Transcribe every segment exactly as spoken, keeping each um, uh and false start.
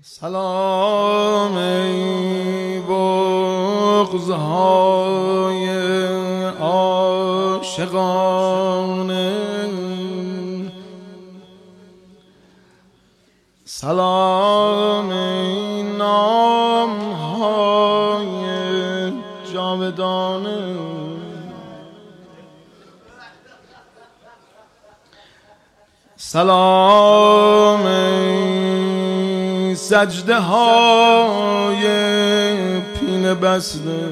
سلام ای بغض‌های عاشقانه، سلام ای نام‌های جاودانه، سلام ای سجده های پینه بسته،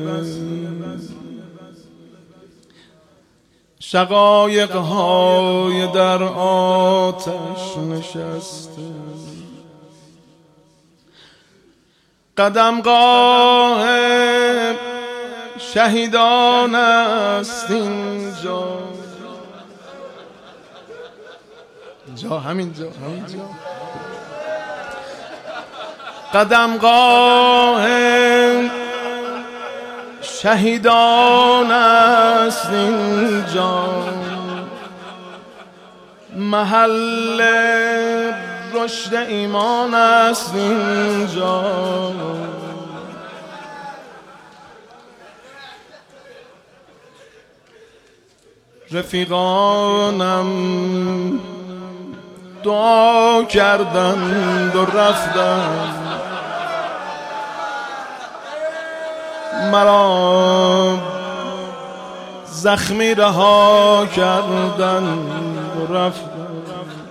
شقایق های در آتش نشسته، قدمگاه شهیدان است اینجا، جا همینجا همینجا قدمگاه شهیدان است اینجا، محل رشد ایمان است اینجا، رفیقانم دعا کردند و رفتند، مرا زخمی رها کردند و رفتند،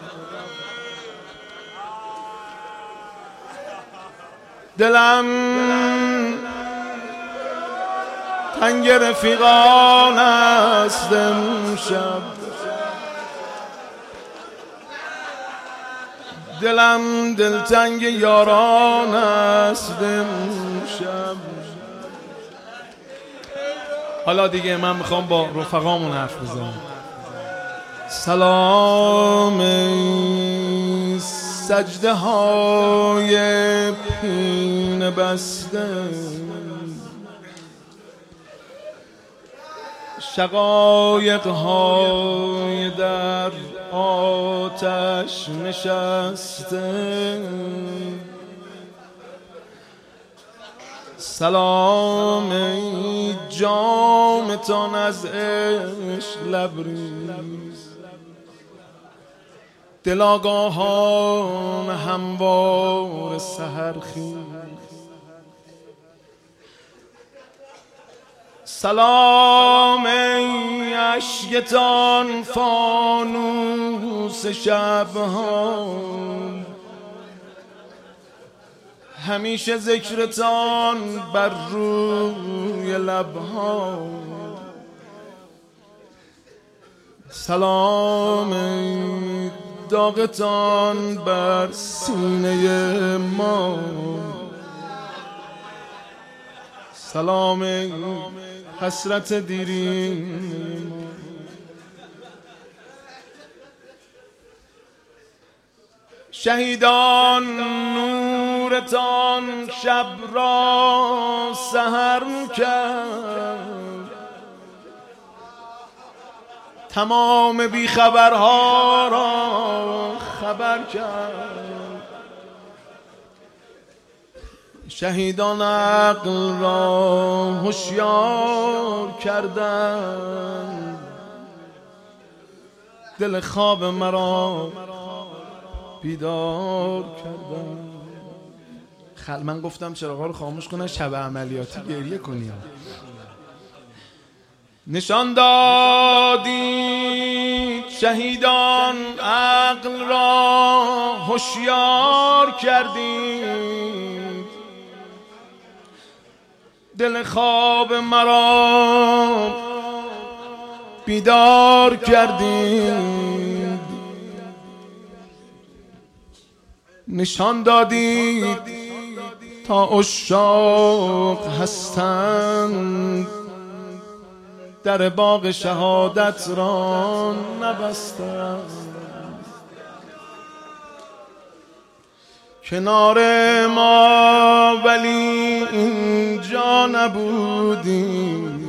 دلم تنگ رفیقان است امشب، دلم دلتنگ یاران است امشب. حالا دیگه من میخوام با رفقامون حرف بزنم. سلام ای سجده های پینه بسته، شقایق های در آتش نشسته، سلام ای جامتان از عشق لبریز، دل آگاهان هموار سحرخیز، سلام ای اشکتان فانوس شبها، همیشه ذکرتان بر روی لبها، سلام ای داغتان بر سینه ما، سلام ای حسرت دیرین ما، شهیدان نورتان شب را سحر کرد، تمام بیخبرها را خبر کرد، شهیدان عقل را هوشیار کردند، دل خواب مرا بیدار کردن. خل من گفتم چراغا رو خاموش کنن شب عملیاتی گریه کنیم. نشان دادید شهیدان عقل را هوشیار کردید، دل خواب مرا بیدار کردید، نشان دادید تا عشاق هستند، در باغ شهادت را نبستند، کنار ما ولی اینجا نبودید،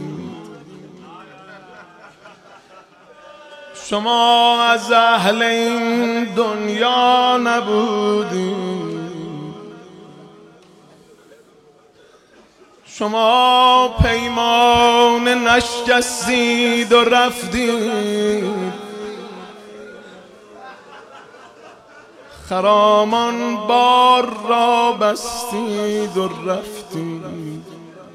شما از اهل این دنیا نبودید، شما پیمان نشکستید و رفتید، خرامان بار را بستید و رفتید.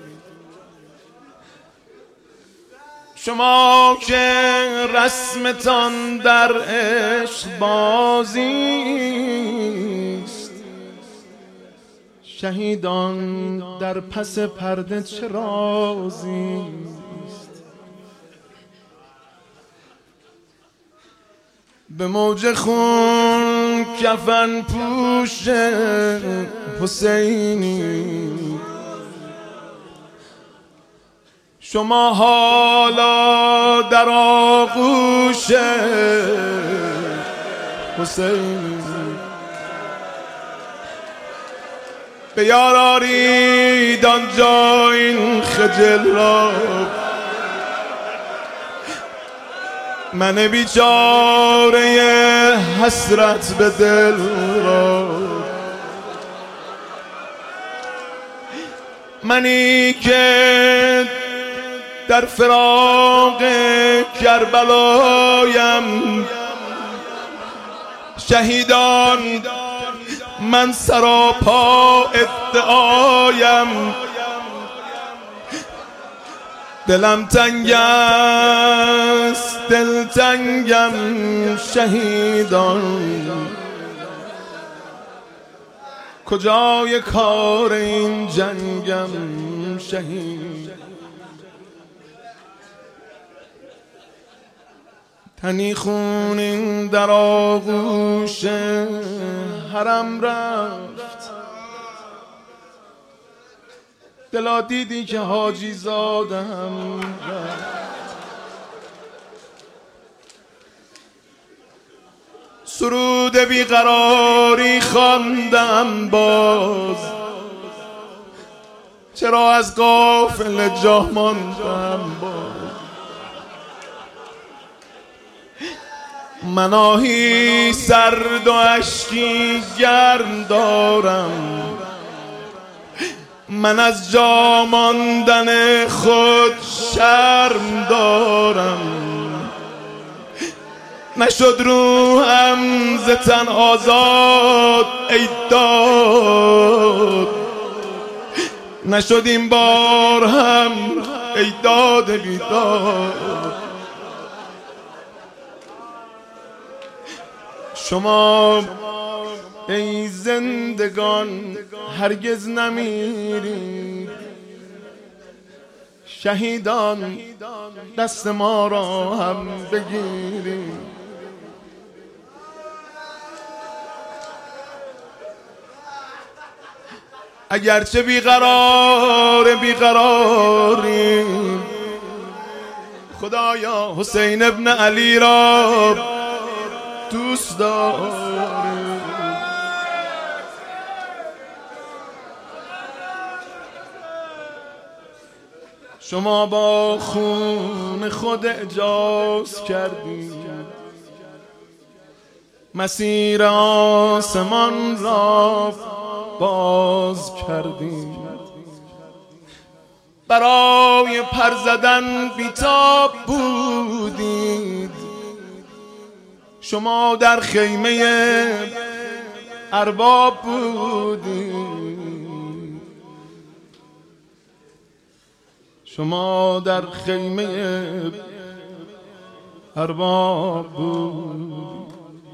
شما که رسمتان در عشق بازیست، شهیدان در پس پرده چه رازیست. به موج خون کفن پوش حسینی، شما حالا در آغوش حسینی. به یار آرید آنجا این خجل را، من بیچاره حسرت به دل را. منی که در فراق کربلایم، شهیدان من سراپا ادعایم. دلم تنگ است دلتنگم شهیدان، کجای کار این جنگم شهید. تنی خونین در آغوش حرم رفت، دلا دیدی که حاجی زادم رفت. سرود بیقراری خواندم باز، چرا از غافل جا ماندم باز. من آهی سرد و اشکی گرم دارم، من از جا ماندن خود شرم دارم. نشد روحم ز تن آزاد ای داد، نشد این بار هم ای داد بیداد. شما ای زندگان هرگز نمیرید، شهیدان دست ما را هم بگیرید. اگرچه بیقرار بیقراریم، خدایا حسین ابن علی را دوست داریم. شما با خون خود اعجاز کردید، مسیر آسمان را باز کردید. برای پر زدن بیتاب بودید، شما در خیمه ارباب بودید. شما در خیمه ارباب بودید.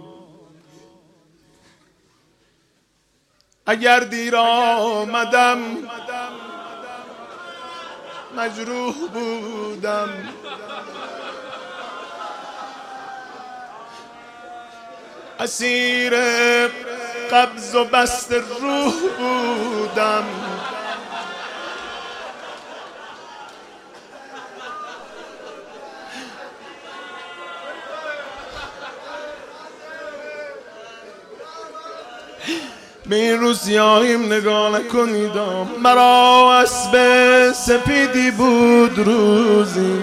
اگر دیر آمدم مجروح بودم، اسیر قبض و بست روح بودم. به این روسیاییم نگاه نکنیدم، مرا اسب سپیدی بود روزی،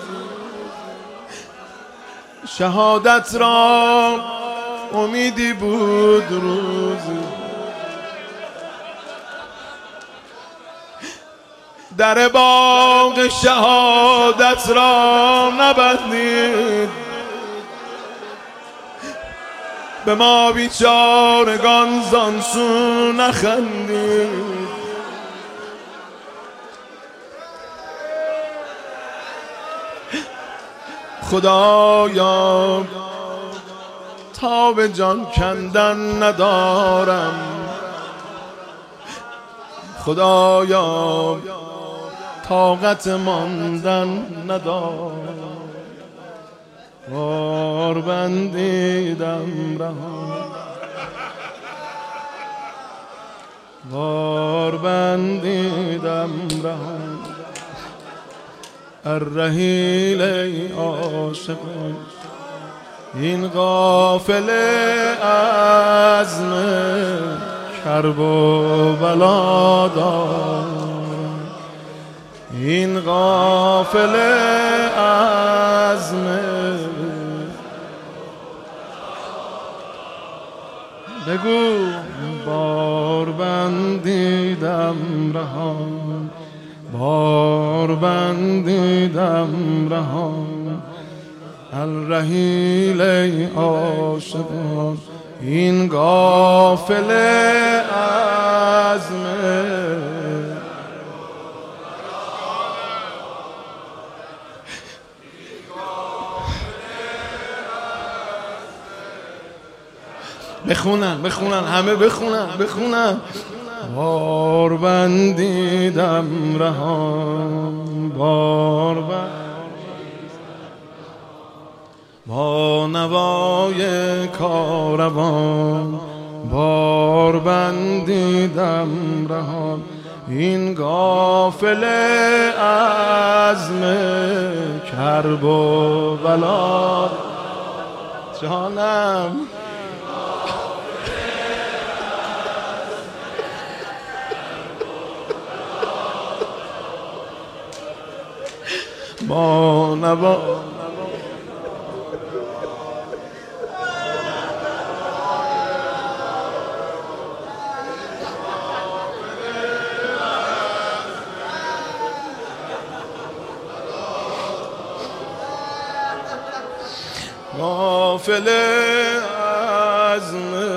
شهادت را امیدی بود روزی. در باغ شهادت را نبندید، به ما بیچارگان زان سو نخندید. خدایا تا به جان کندن ندارم، خدایا طاقت ماندن ندارم. بار بندیدم رهان، بار بندیدم رهان، الرحیل ای عاشقان. این قافله عزم کرب و بلا دارم، این قافله عزم. بگو بار بندیدم رهان، بار بندیدم رهان، الرحیل ای عاشقان. این قافله عزم بخونن بخونن همه بخونن بخونن. بار بندیدم رهان، بار بندیدم با نوای کاروان، بار بندیدم رهان. این قافله عزم کرب و بلا جانم. با نوا قافله عزم